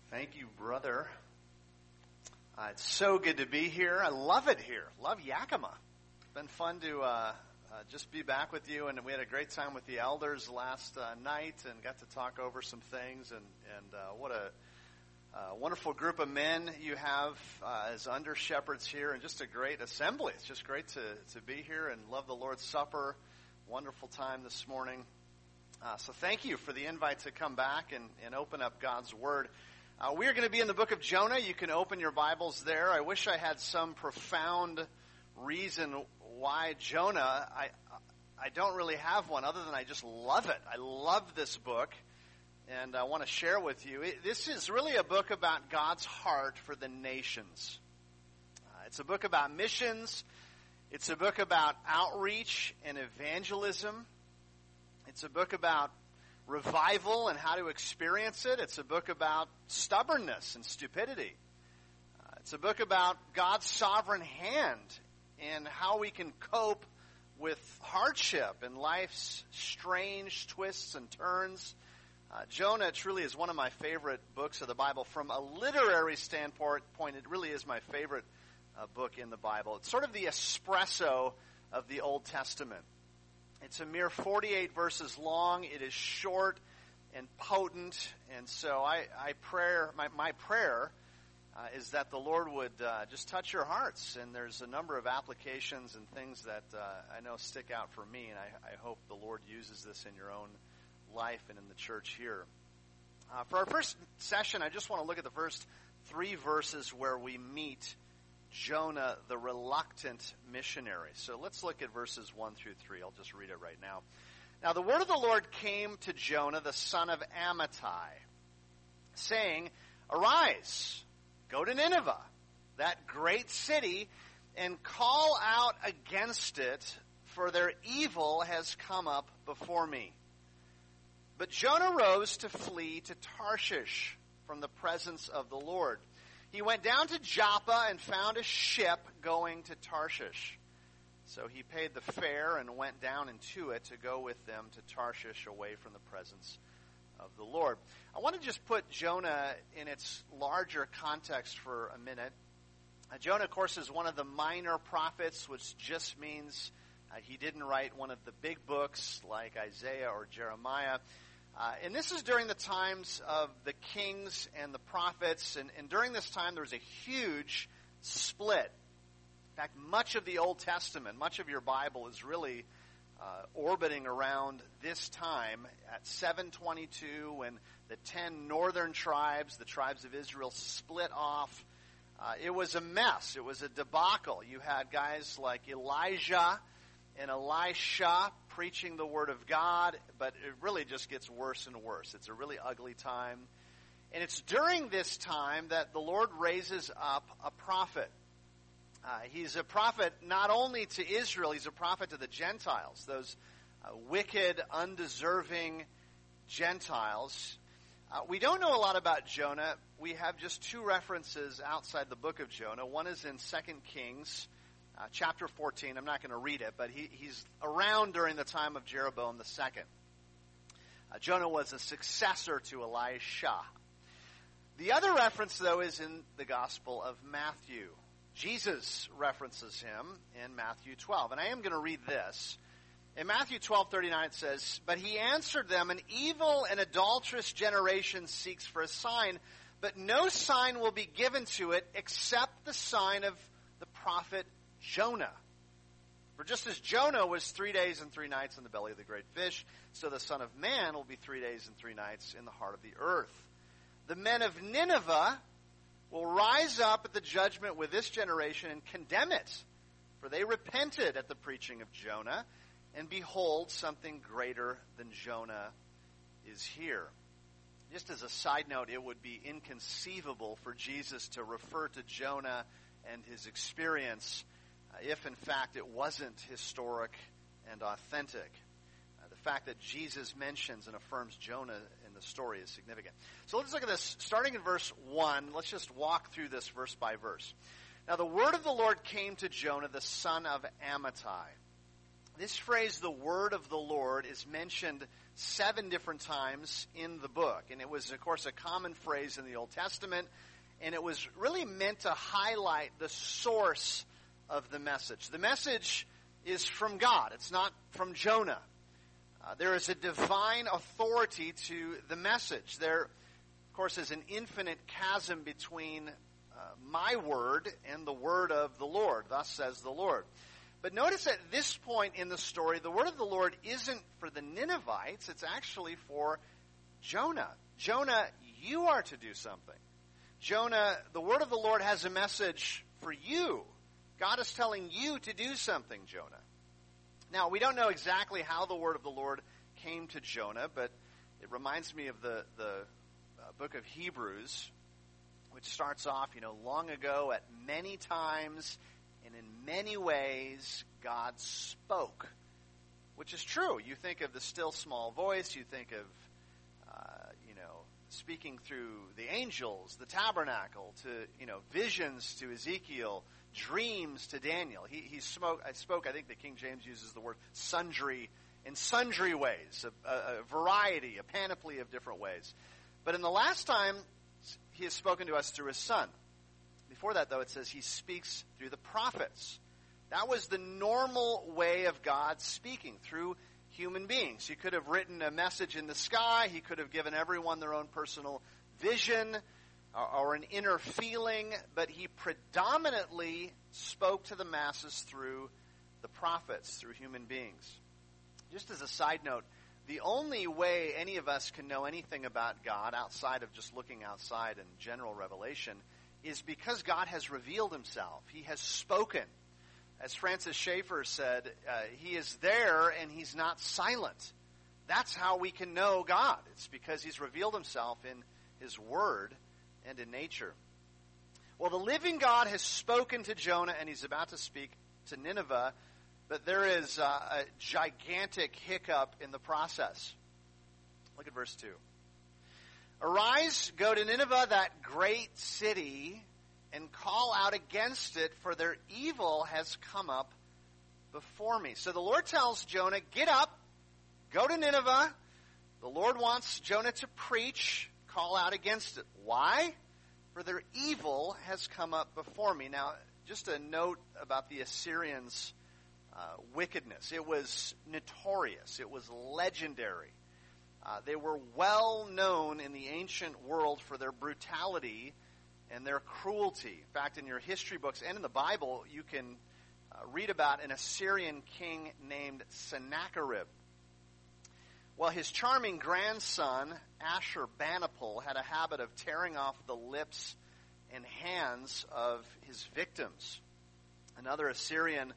Thank you, brother. It's so good to be here. I love it here. Love Yakima. It's been fun to just be back with you, and we had a great time with the elders last night and got to talk over some things, and what a wonderful group of men you have as under shepherds here, and just a great assembly. It's just great to be here and love the Lord's Supper. Wonderful time this morning. So thank you for the invite to come back and open up God's Word. We are going to be in the book of Jonah. You can open your Bibles there. I wish I had some profound reason why Jonah. I don't really have one other than I just love it. I love this book, and I want to share with you. This is really a book about God's heart for the nations. It's a book about missions. It's a book about outreach and evangelism. It's a book about revival and how to experience it. It's a book about stubbornness and stupidity. It's a book about God's sovereign hand and how we can cope with hardship and life's strange twists and turns. Jonah truly is one of my favorite books of the Bible. From a literary standpoint, it really is my favorite book in the Bible. It's sort of the espresso of the Old Testament. It's a mere 48 verses long. It is short and potent, and so my prayer is that the Lord would just touch your hearts. And there's a number of applications and things that I know stick out for me, and I hope the Lord uses this in your own life and in the church here. For our first session, I just want to look at the first 3 verses where we meet Jonah, the reluctant missionary. So let's look at verses 1 through 3. I'll just read it right now. Now the word of the Lord came to Jonah, the son of Amittai, saying, "Arise, go to Nineveh, that great city, and call out against it, for their evil has come up before me." But Jonah rose to flee to Tarshish from the presence of the Lord. He went down to Joppa and found a ship going to Tarshish. So he paid the fare and went down into it to go with them to Tarshish, away from the presence of the Lord. I want to just put Jonah in its larger context for a minute. Jonah, of course, is one of the minor prophets, which just means he didn't write one of the big books like Isaiah or Jeremiah. And this is during the times of the kings and the prophets. And during this time, there was a huge split. In fact, much of the Old Testament, much of your Bible is really orbiting around this time at 722, when the 10 northern tribes, the tribes of Israel, split off. It was a mess. It was a debacle. You had guys like Elijah and Elisha preaching the Word of God, but it really just gets worse and worse. It's a really ugly time. And it's during this time that the Lord raises up a prophet. He's a prophet not only to Israel, he's a prophet to the Gentiles, those wicked, undeserving Gentiles. We don't know a lot about Jonah. We have just 2 references outside the book of Jonah. One is in 2 Kings chapter 14. I'm not going to read it, but he's around during the time of Jeroboam II. Jonah was a successor to Elisha. The other reference, though, is in the Gospel of Matthew. Jesus references him in Matthew 12, and I am going to read this. In Matthew 12:39 it says, "But he answered them, an evil and adulterous generation seeks for a sign, but no sign will be given to it except the sign of the prophet Jonah. For just as Jonah was 3 days and 3 nights in the belly of the great fish, so the Son of Man will be 3 days and 3 nights in the heart of the earth. The men of Nineveh will rise up at the judgment with this generation and condemn it, for they repented at the preaching of Jonah, and behold, something greater than Jonah is here." Just as a side note, it would be inconceivable for Jesus to refer to Jonah and his experience if, in fact, it wasn't historic and authentic. The fact that Jesus mentions and affirms Jonah in the story is significant. So let's look at this. Starting in verse 1, let's just walk through this verse by verse. "Now the word of the Lord came to Jonah, the son of Amittai." This phrase, the word of the Lord, is mentioned 7 different times in the book. And it was, of course, a common phrase in the Old Testament. And it was really meant to highlight the source of the message. The message is from God. It's not from Jonah. There is a divine authority to the message. There, of course, is an infinite chasm between my word and the word of the Lord. Thus says the Lord. But notice at this point in the story, the word of the Lord isn't for the Ninevites. It's actually for Jonah. Jonah, you are to do something. Jonah, the word of the Lord has a message for you. God is telling you to do something, Jonah. Now, we don't know exactly how the word of the Lord came to Jonah, but it reminds me of the book of Hebrews, which starts off, long ago, at many times and in many ways, God spoke, which is true. You think of the still small voice, you think of, speaking through the angels, the tabernacle, to, visions to Ezekiel, dreams to Daniel. I spoke, I think the King James uses the word sundry, in sundry ways, a variety, a panoply of different ways. But in the last time, he has spoken to us through his Son. Before that, though, it says he speaks through the prophets. That was the normal way of God speaking, through human beings. He could have written a message in the sky. He could have given everyone their own personal vision or an inner feeling, but he predominantly spoke to the masses through the prophets, through human beings. Just as a side note, the only way any of us can know anything about God outside of just looking outside in general revelation is because God has revealed himself. He has spoken. As Francis Schaeffer said, he is there and he's not silent. That's how we can know God. It's because he's revealed himself in his word and in nature. Well, the living God has spoken to Jonah, and he's about to speak to Nineveh, but there is a gigantic hiccup in the process. Look at verse 2. Arise, go to Nineveh, that great city, and call out against it, for their evil has come up before me. So the Lord tells Jonah, get up, go to Nineveh. The Lord wants Jonah to preach, call out against it. Why? For their evil has come up before me. Now, just a note about the Assyrians' wickedness. It was notorious. It was legendary. They were well known in the ancient world for their brutality and their cruelty. In fact, in your history books and in the Bible, you can read about an Assyrian king named Sennacherib. Well, his charming grandson, Ashurbanipal, had a habit of tearing off the lips and hands of his victims. Another Assyrian,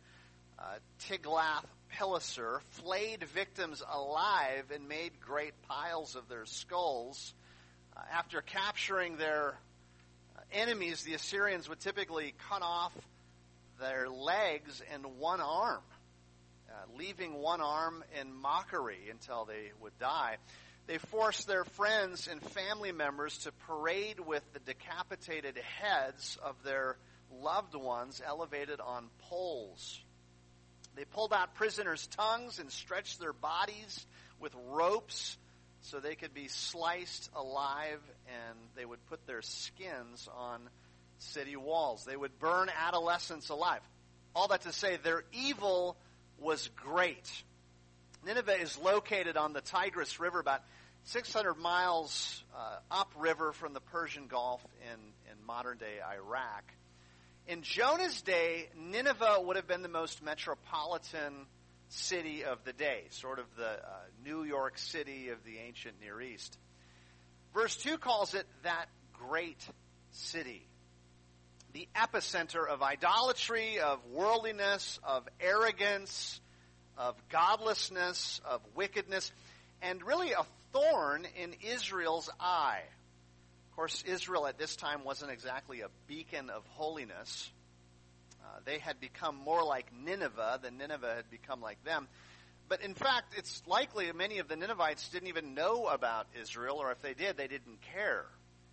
Tiglath-Pileser, flayed victims alive and made great piles of their skulls. After capturing their enemies, the Assyrians would typically cut off their legs and one arm, leaving one arm in mockery until they would die. They forced their friends and family members to parade with the decapitated heads of their loved ones elevated on poles. They pulled out prisoners' tongues and stretched their bodies with ropes so they could be sliced alive, and they would put their skins on city walls. They would burn adolescents alive. All that to say, their evil was great. Nineveh is located on the Tigris River, about 600 miles upriver from the Persian Gulf in modern-day Iraq. In Jonah's day, Nineveh would have been the most metropolitan city of the day, sort of the New York City of the ancient Near East. Verse 2 calls it that great city, the epicenter of idolatry, of worldliness, of arrogance, of godlessness, of wickedness, and really a thorn in Israel's eye. Of course, Israel at this time wasn't exactly a beacon of holiness. They had become more like Nineveh than Nineveh had become like them. But in fact, it's likely many of the Ninevites didn't even know about Israel, or if they did, they didn't care.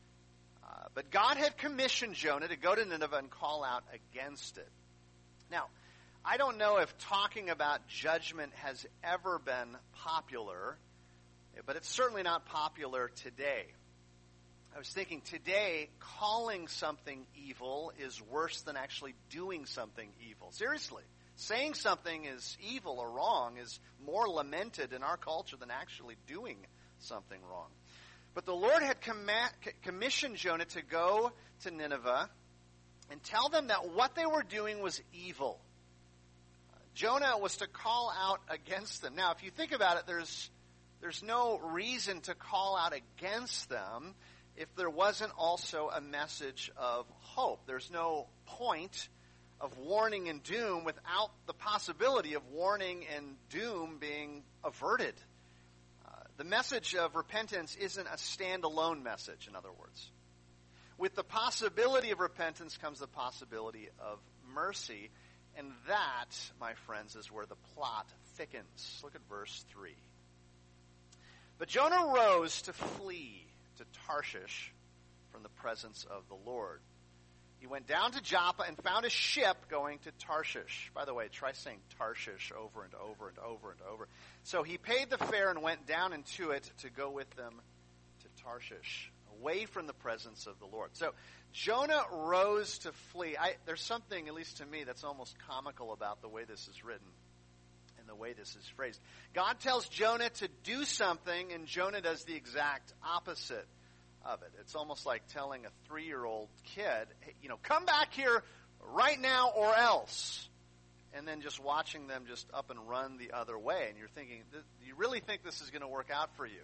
But God had commissioned Jonah to go to Nineveh and call out against it. Now, I don't know if talking about judgment has ever been popular, but it's certainly not popular today. I was thinking today, calling something evil is worse than actually doing something evil. Seriously. Saying something is evil or wrong is more lamented in our culture than actually doing something wrong. But the Lord had commissioned Jonah to go to Nineveh and tell them that what they were doing was evil. Jonah was to call out against them. Now, if you think about it, there's no reason to call out against them if there wasn't also a message of hope. There's no point of warning and doom without the possibility of warning and doom being averted. The message of repentance isn't a standalone message, in other words. With the possibility of repentance comes the possibility of mercy, and that, my friends, is where the plot thickens. Look at verse 3. But Jonah rose to flee to Tarshish from the presence of the Lord. He went down to Joppa and found a ship going to Tarshish. By the way, try saying Tarshish over and over and over and over. So he paid the fare and went down into it to go with them to Tarshish, away from the presence of the Lord. So Jonah rose to flee. There's something, at least to me, that's almost comical about the way this is written and the way this is phrased. God tells Jonah to do something, and Jonah does the exact opposite of it. It's almost like telling a 3-year-old kid, hey, come back here right now or else. And then just watching them just up and run the other way. And you're thinking, do you really think this is going to work out for you?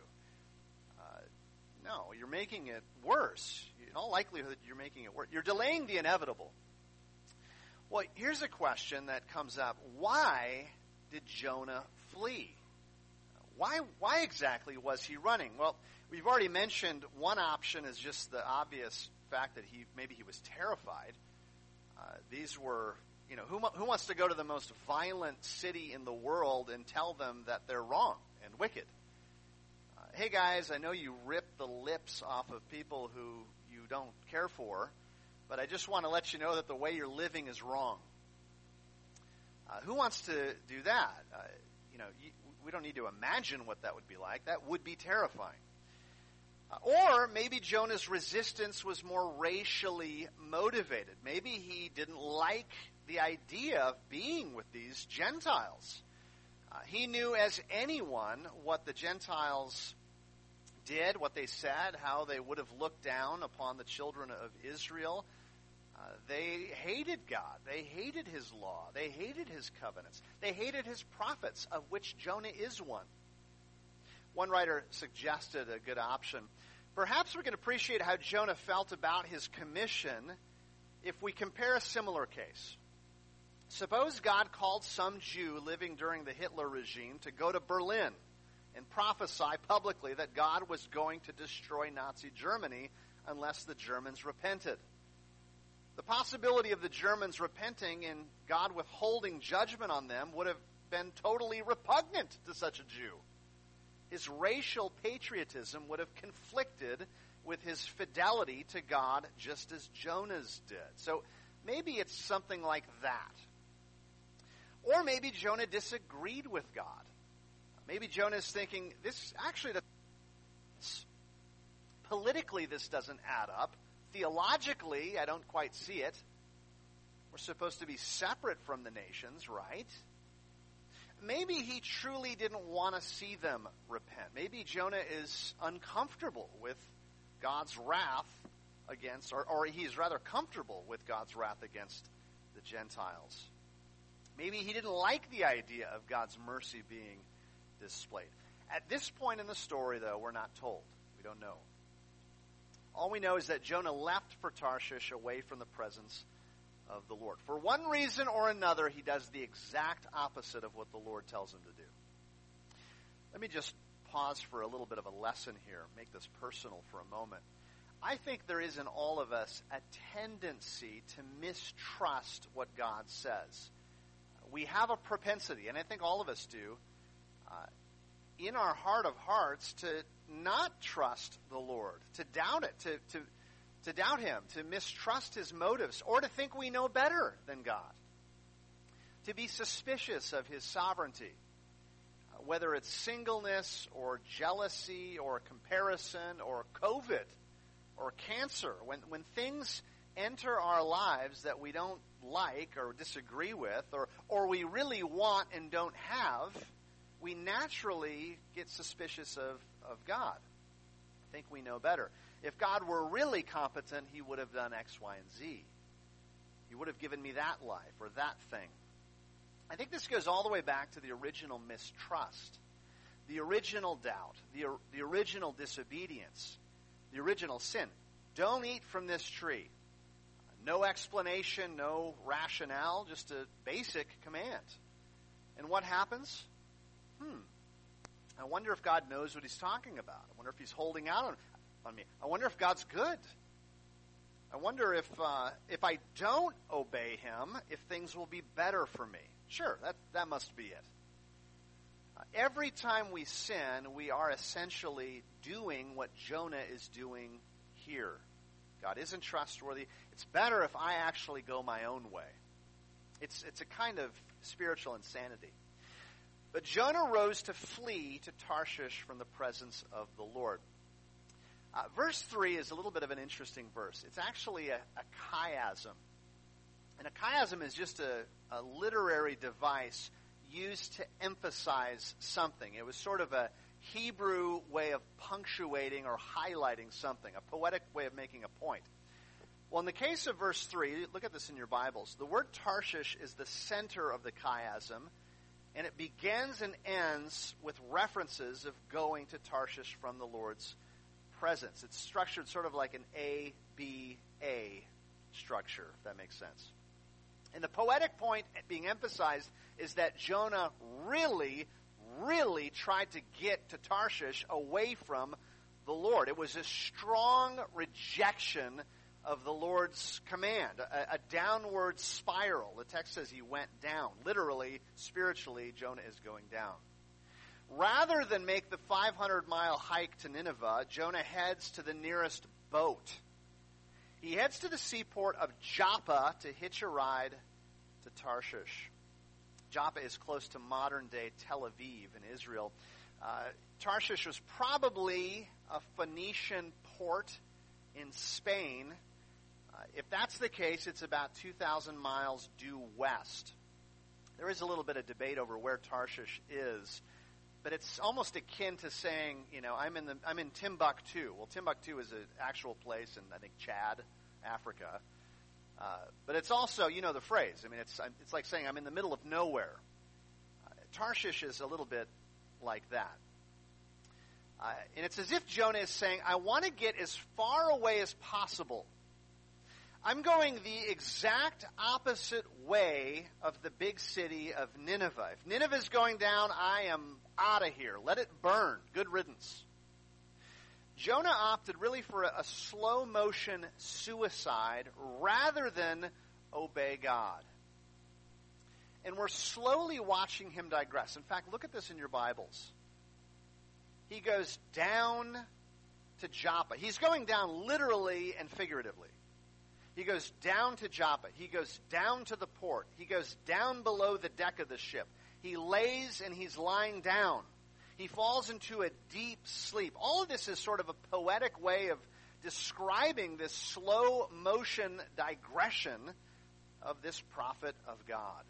No, you're making it worse. In all likelihood, you're making it worse. You're delaying the inevitable. Well, here's a question that comes up. Why did Jonah flee? Why exactly was he running? Well, we've already mentioned one option is just the obvious fact that maybe he was terrified. These were, who wants to go to the most violent city in the world and tell them that they're wrong and wicked? Hey guys, I know you rip the lips off of people who you don't care for, but I just want to let you know that the way you're living is wrong. Who wants to do that? We don't need to imagine what that would be like. That would be terrifying. Or maybe Jonah's resistance was more racially motivated. Maybe he didn't like the idea of being with these Gentiles. He knew as anyone what the Gentiles did, what they said, how they would have looked down upon the children of Israel. They hated God. They hated his law. They hated his covenants. They hated his prophets, of which Jonah is one. One writer suggested a good option. Perhaps we can appreciate how Jonah felt about his commission if we compare a similar case. Suppose God called some Jew living during the Hitler regime to go to Berlin and prophesy publicly that God was going to destroy Nazi Germany unless the Germans repented. The possibility of the Germans repenting and God withholding judgment on them would have been totally repugnant to such a Jew. His racial patriotism would have conflicted with his fidelity to God just as Jonah's did. So maybe it's something like that. Or maybe Jonah disagreed with God. Maybe Jonah's thinking, politically this doesn't add up. Theologically, I don't quite see it. We're supposed to be separate from the nations, right? Maybe he truly didn't want to see them repent. Maybe Jonah is uncomfortable with God's wrath against, or he's rather comfortable with God's wrath against the Gentiles. Maybe he didn't like the idea of God's mercy being displayed. At this point in the story, though, we're not told. We don't know. All we know is that Jonah left for Tarshish away from the presence of the Lord. For one reason or another, he does the exact opposite of what the Lord tells him to do. Let me just pause for a little bit of a lesson here, make this personal for a moment. I think there is in all of us a tendency to mistrust what God says. We have a propensity, and I think all of us do, in our heart of hearts to not trust the Lord, to doubt it, to doubt him, to mistrust his motives, or to think we know better than God. to be suspicious of his sovereignty, whether it's singleness or jealousy or comparison or COVID or cancer. When things enter our lives that we don't like or disagree with, or we really want and don't have, we naturally get suspicious of God. I think we know better. If God were really competent, he would have done X, Y, and Z. He would have given me that life or that thing. I think this goes all the way back to the original mistrust, the original doubt, the original disobedience, the original sin. Don't eat from this tree. No explanation, no rationale, just a basic command. And what happens? I wonder if God knows what he's talking about. I wonder if he's holding out on me. I wonder if God's good. I wonder if I don't obey him, if things will be better for me. Sure, that must be it. Every time we sin, we are essentially doing what Jonah is doing here. God isn't trustworthy. It's better if I actually go my own way. It's a kind of spiritual insanity. But Jonah rose to flee to Tarshish from the presence of the Lord. Verse 3 is a little bit of an interesting verse. It's actually a chiasm. And a chiasm is just a literary device used to emphasize something. It was sort of a Hebrew way of punctuating or highlighting something, a poetic way of making a point. Well, in the case of verse 3, look at this in your Bibles. The word Tarshish is the center of the chiasm, and it begins and ends with references of going to Tarshish from the Lord's presence. It's structured sort of like an A-B-A structure, if that makes sense. And the poetic point being emphasized is that Jonah really tried to get to Tarshish away from the Lord. It was a strong rejection of the Lord's command, a downward spiral. The text says he went down. Literally, spiritually, Jonah is going down. Rather than make the 500-mile hike to Nineveh, Jonah heads to the nearest boat. He heads to the seaport of Joppa to hitch a ride to Tarshish. Joppa is close to modern-day Tel Aviv in Israel. Tarshish was probably a Phoenician port in Spain. If that's the case, it's about 2,000 miles due west. There is a little bit of debate over where Tarshish is, but it's almost akin to saying, I'm in Timbuktu. Well, Timbuktu is an actual place in, I think, Chad, Africa. But it's also, the phrase. I mean, it's like saying I'm in the middle of nowhere. Tarshish is a little bit like that. And it's as if Jonah is saying, I want to get as far away as possible. I'm going the exact opposite way of the big city of Nineveh. If Nineveh is going down, I am out of here. Let it burn. Good riddance. Jonah opted really for a slow-motion suicide rather than obey God. And we're slowly watching him digress. In fact, look at this in your Bibles. He goes down to Joppa. He's going down literally and figuratively. He goes down to Joppa. He goes down to the port. He goes down below the deck of the ship. He lays and he's lying down. He falls into a deep sleep. All of this is sort of a poetic way of describing this slow motion digression of this prophet of God.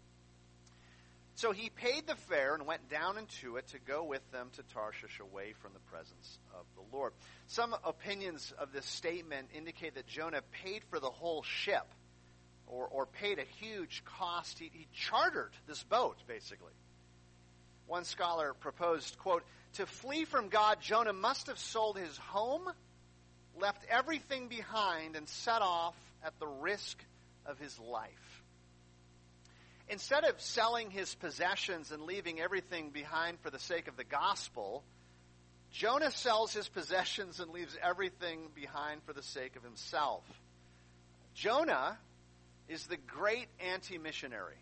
So he paid the fare and went down into it to go with them to Tarshish away from the presence of the Lord. Some opinions of this statement indicate that Jonah paid for the whole ship or paid a huge cost. He chartered this boat, basically. One scholar proposed, quote, to flee from God, Jonah must have sold his home, left everything behind, and set off at the risk of his life. Instead of selling his possessions and leaving everything behind for the sake of the gospel, Jonah sells his possessions and leaves everything behind for the sake of himself. Jonah is the great anti-missionary.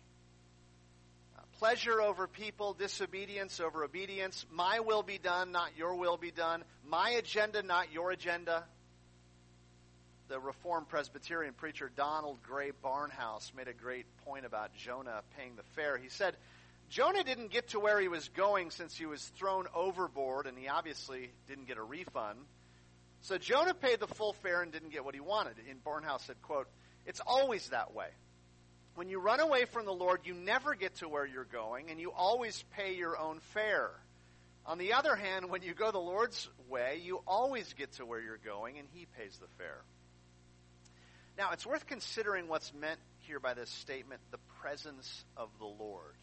Pleasure over people, disobedience over obedience. My will be done, not your will be done. My agenda, not your agenda. the Reformed Presbyterian preacher Donald Gray Barnhouse made a great point about Jonah paying the fare. He said, Jonah didn't get to where he was going since he was thrown overboard, and he obviously didn't get a refund. So Jonah paid the full fare and didn't get what he wanted. And Barnhouse said, quote, "It's always that way. When you run away from the Lord, you never get to where you're going, and you always pay your own fare. On the other hand, when you go the Lord's way, you always get to where you're going, and he pays the fare." Now, it's worth considering what's meant here by this statement, the presence of the Lord.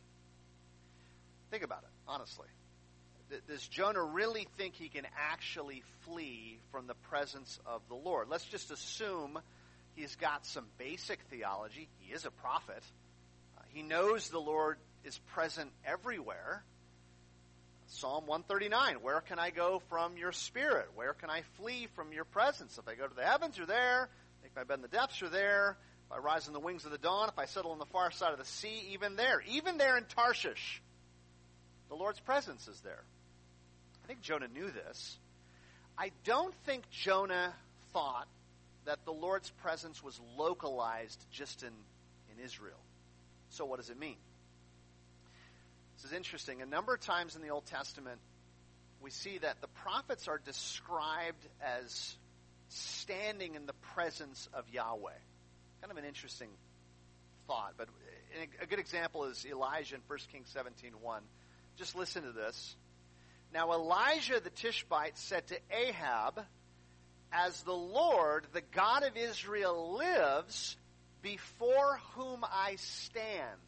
Think about it, honestly. Does Jonah really think he can actually flee from the presence of the Lord? Let's just assume he's got some basic theology. He is a prophet. He knows the Lord is present everywhere. Psalm 139, where can I go from your spirit? Where can I flee from your presence? If I go to the heavens, you're there. Make my bed in the depths, you're there. If I rise on the wings of the dawn, if I settle on the far side of the sea, even there in Tarshish, the Lord's presence is there. I think Jonah knew this. I don't think Jonah thought that the Lord's presence was localized just in Israel. So what does it mean? This is interesting. A number of times in the Old Testament, we see that the prophets are described as standing in the presence of Yahweh. Kind of an interesting thought, but a good example is Elijah in 1 Kings 17:1. Just listen to this. Now Elijah the Tishbite said to Ahab, "As the Lord, the God of Israel, lives, before whom I stand,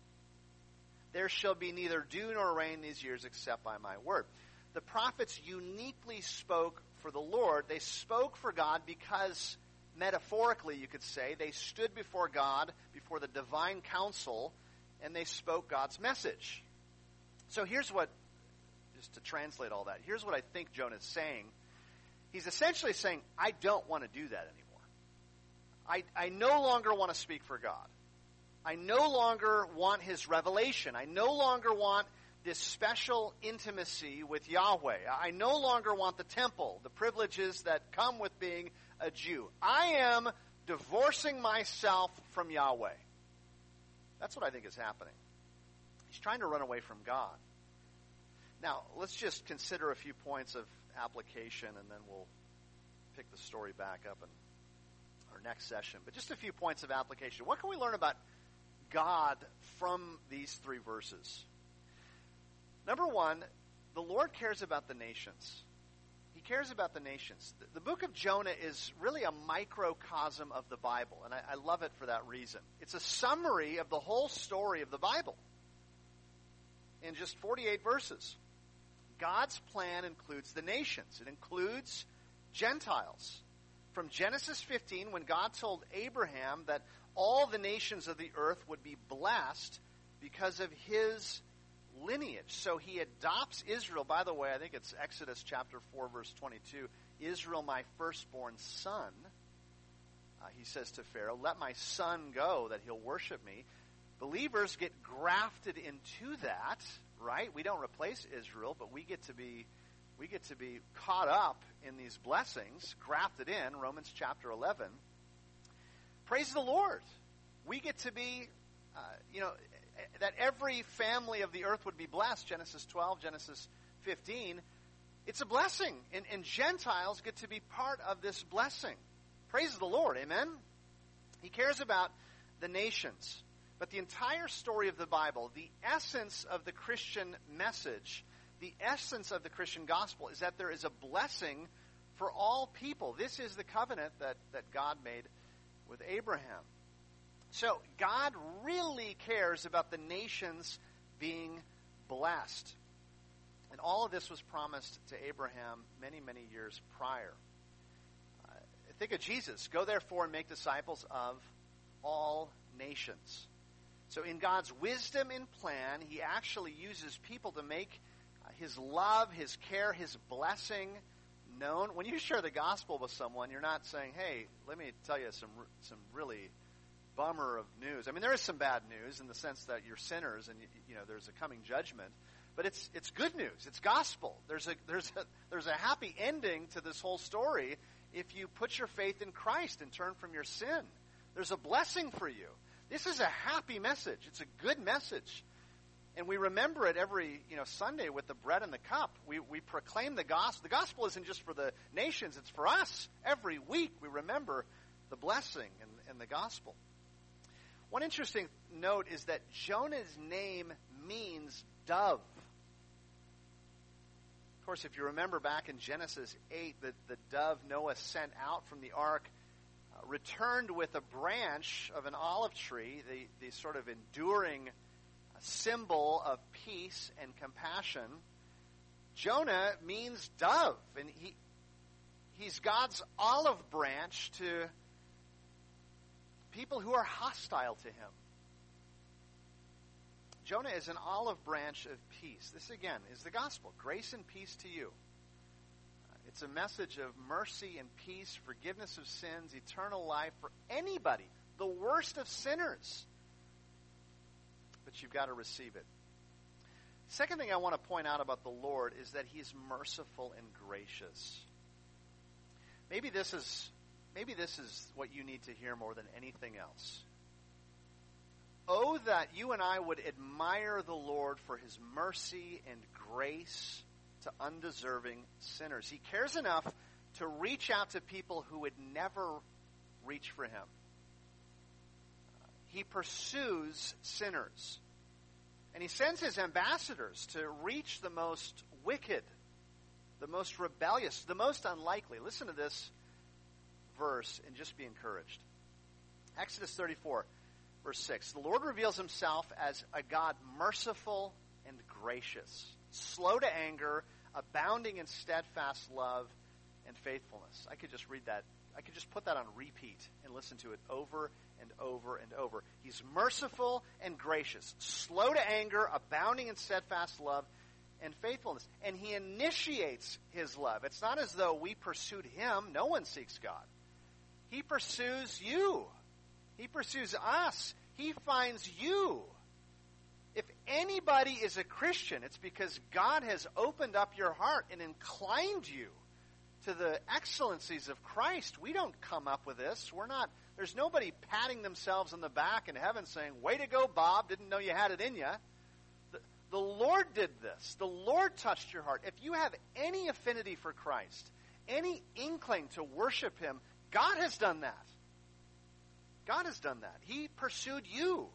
there shall be neither dew nor rain these years except by my word." The prophets uniquely spoke for the Lord. They spoke for God because, metaphorically you could say, they stood before God, before the divine council, and they spoke God's message. So here's what, just to translate all that, here's what I think Jonah is saying. He's essentially saying, I don't want to do that anymore. I no longer want to speak for God. I no longer want his revelation. I no longer want this special intimacy with Yahweh. I no longer want the temple, the privileges that come with being a Jew. I am divorcing myself from Yahweh. That's what I think is happening. He's trying to run away from God. Now, let's just consider a few points of application, and then we'll pick the story back up in our next session. But just a few points of application. What can we learn about God from these three verses? Number one, the Lord cares about the nations. He cares about the nations. The book of Jonah is really a microcosm of the Bible, and I love it for that reason. It's a summary of the whole story of the Bible in just 48 verses. God's plan includes the nations. It includes Gentiles. From Genesis 15, when God told Abraham that all the nations of the earth would be blessed because of his lineage. So he adopts Israel. By the way, I think it's Exodus chapter 4, verse 22. Israel, my firstborn son. He says to Pharaoh, "Let my son go that he'll worship me." Believers get grafted into that, right? We don't replace Israel, but we get to be caught up in these blessings, grafted in, Romans chapter 11. Praise the Lord. We get to be, that every family of the earth would be blessed, Genesis 12, Genesis 15. It's a blessing, and Gentiles get to be part of this blessing. Praise the Lord, amen? He cares about the nations. But the entire story of the Bible, the essence of the Christian message, the essence of the Christian gospel is that there is a blessing for all people. This is the covenant that God made with Abraham. So God really cares about the nations being blessed. And all of this was promised to Abraham many, many years prior. Think of Jesus. Go therefore and make disciples of all nations. So in God's wisdom and plan, he actually uses people to make his love, his care, his blessing known. When you share the gospel with someone, you're not saying, "Hey, let me tell you some really bummer of news." I mean, there is some bad news in the sense that you're sinners and there's a coming judgment, but it's good news. It's gospel. There's a happy ending to this whole story. if you put your faith in Christ and turn from your sin. There's a blessing for you. This is a happy message. It's a good message. And we remember it every Sunday with the bread and the cup. We proclaim the gospel. The gospel isn't just for the nations, it's for us. Every week we remember the blessing and the gospel. One interesting note is that Jonah's name means dove. Of course, if you remember back in Genesis 8, the dove Noah sent out from the ark returned with a branch of an olive tree, the sort of enduring symbol of peace and compassion. Jonah means dove, and he's God's olive branch to people who are hostile to him. Jonah is an olive branch of peace. This, again, is the gospel. Grace and peace to you. It's a message of mercy and peace, forgiveness of sins, eternal life for anybody, the worst of sinners. But you've got to receive it. Second thing I want to point out about the Lord is that He's merciful and gracious. Maybe this is what you need to hear more than anything else. Oh, that you and I would admire the Lord for His mercy and grace to undeserving sinners. He cares enough to reach out to people who would never reach for Him. He pursues sinners. And He sends His ambassadors to reach the most wicked, the most rebellious, the most unlikely. Listen to this verse and just be encouraged. Exodus 34. Verse 6, the Lord reveals Himself as a God merciful and gracious, slow to anger, abounding in steadfast love and faithfulness. I could just read that. I could just put that on repeat and listen to it over and over and over. He's merciful and gracious, slow to anger, abounding in steadfast love and faithfulness. And He initiates His love. It's not as though we pursued Him. No one seeks God. He pursues you. He pursues us. He finds you. If anybody is a Christian, it's because God has opened up your heart and inclined you to the excellencies of Christ. We don't come up with this. There's nobody patting themselves on the back in heaven saying, way to go, Bob, didn't know you had it in you. The Lord did this. The Lord touched your heart. If you have any affinity for Christ, any inkling to worship Him, God has done that. God has done that. He pursued you.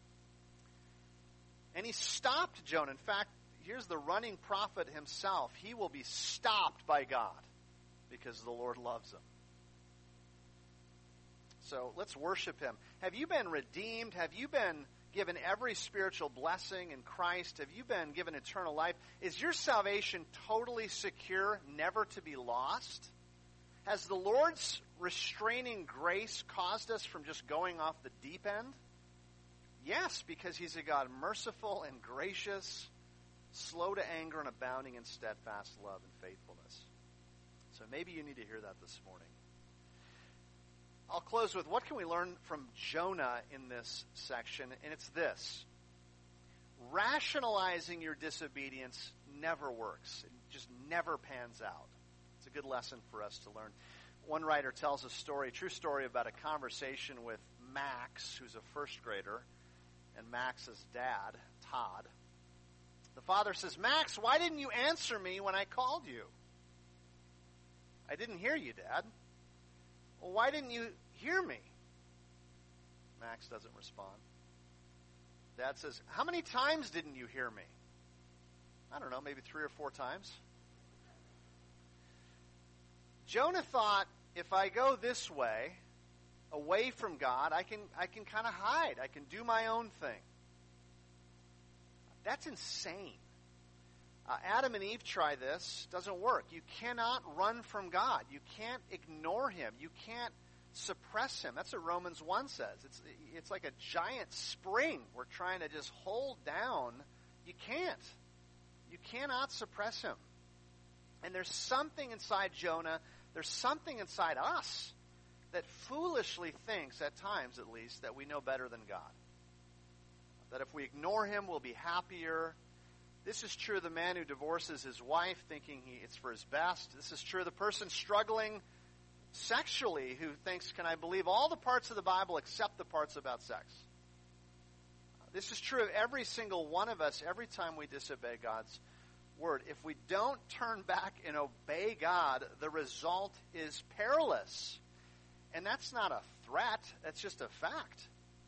And He stopped Jonah. In fact, here's the running prophet himself. He will be stopped by God because the Lord loves him. So let's worship Him. Have you been redeemed? Have you been given every spiritual blessing in Christ? Have you been given eternal life? Is your salvation totally secure, never to be lost? Has the Lord's restraining grace caused us from just going off the deep end? Yes, because He's a God merciful and gracious, slow to anger and abounding in steadfast love and faithfulness. So maybe you need to hear that this morning. I'll close with what can we learn from Jonah in this section? And it's this. Rationalizing your disobedience never works. It just never pans out. It's a good lesson for us to learn. One writer tells a true story about a conversation with Max, who's a first grader, and Max's dad, Todd. The father says, Max, why didn't you answer me when I called you? I didn't hear you, Dad. Well, why didn't you hear me? Max doesn't respond. Dad says, how many times didn't you hear me? I don't know, maybe 3 or 4 times. Jonah thought, if I go this way, away from God, I can kind of hide. I can do my own thing. That's insane. Adam and Eve try this. Doesn't work. You cannot run from God. You can't ignore Him. You can't suppress Him. That's what Romans 1 says. It's like a giant spring we're trying to just hold down. You can't. You cannot suppress Him. And there's something inside Jonah, there's something inside us that foolishly thinks, at times at least, that we know better than God. That if we ignore Him, we'll be happier. This is true of the man who divorces his wife thinking it's for his best. This is true of the person struggling sexually who thinks, can I believe all the parts of the Bible except the parts about sex? This is true of every single one of us every time we disobey God's word. If we don't turn back and obey God, the result is perilous. And that's not a threat, that's just a fact.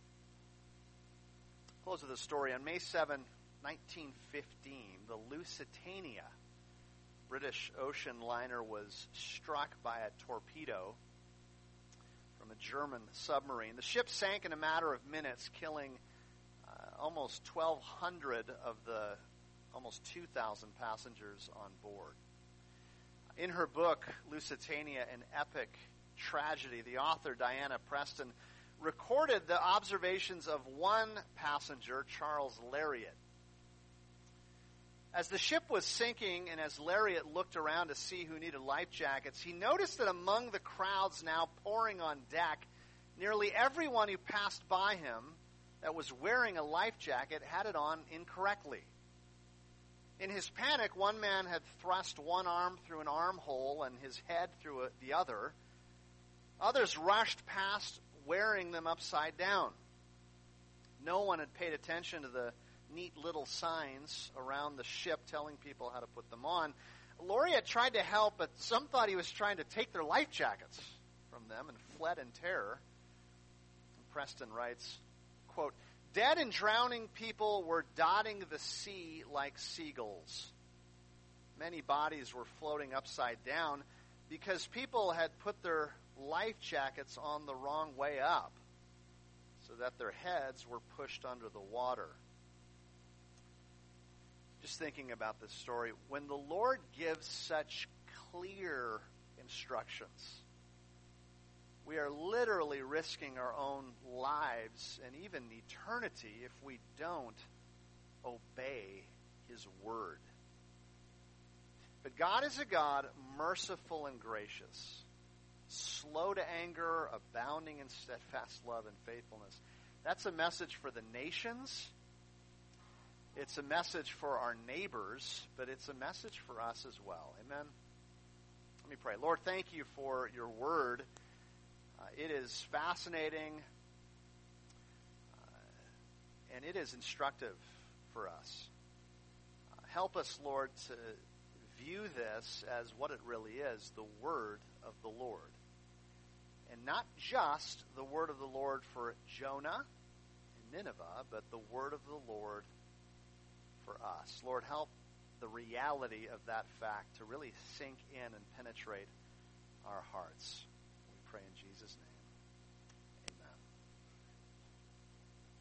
Close with a story. On May 7, 1915, the Lusitania British ocean liner was struck by a torpedo from a German submarine. The ship sank in a matter of minutes, killing almost 1,200 of the almost 2,000 passengers on board. In her book, Lusitania, An Epic Tragedy, the author, Diana Preston, recorded the observations of one passenger, Charles Lariat. As the ship was sinking and as Lariat looked around to see who needed life jackets, he noticed that among the crowds now pouring on deck, nearly everyone who passed by him that was wearing a life jacket had it on incorrectly. In his panic, one man had thrust one arm through an armhole and his head through the other. Others rushed past wearing them upside down. No one had paid attention to the neat little signs around the ship telling people how to put them on. Lariat tried to help, but some thought he was trying to take their life jackets from them and fled in terror. And Preston writes, quote, "Dead and drowning people were dotting the sea like seagulls. Many bodies were floating upside down because people had put their life jackets on the wrong way up so that their heads were pushed under the water." Just thinking about this story, when the Lord gives such clear instructions, we are literally risking our own lives and even eternity if we don't obey His word. But God is a God merciful and gracious, slow to anger, abounding in steadfast love and faithfulness. That's a message for the nations. It's a message for our neighbors, but it's a message for us as well. Amen? Let me pray. Lord, thank you for your word. It is fascinating, and it is instructive for us. Help us, Lord, to view this as what it really is, the word of the Lord. And not just the word of the Lord for Jonah and Nineveh, but the word of the Lord for us. Lord, help the reality of that fact to really sink in and penetrate our hearts. We pray in Jesus' name.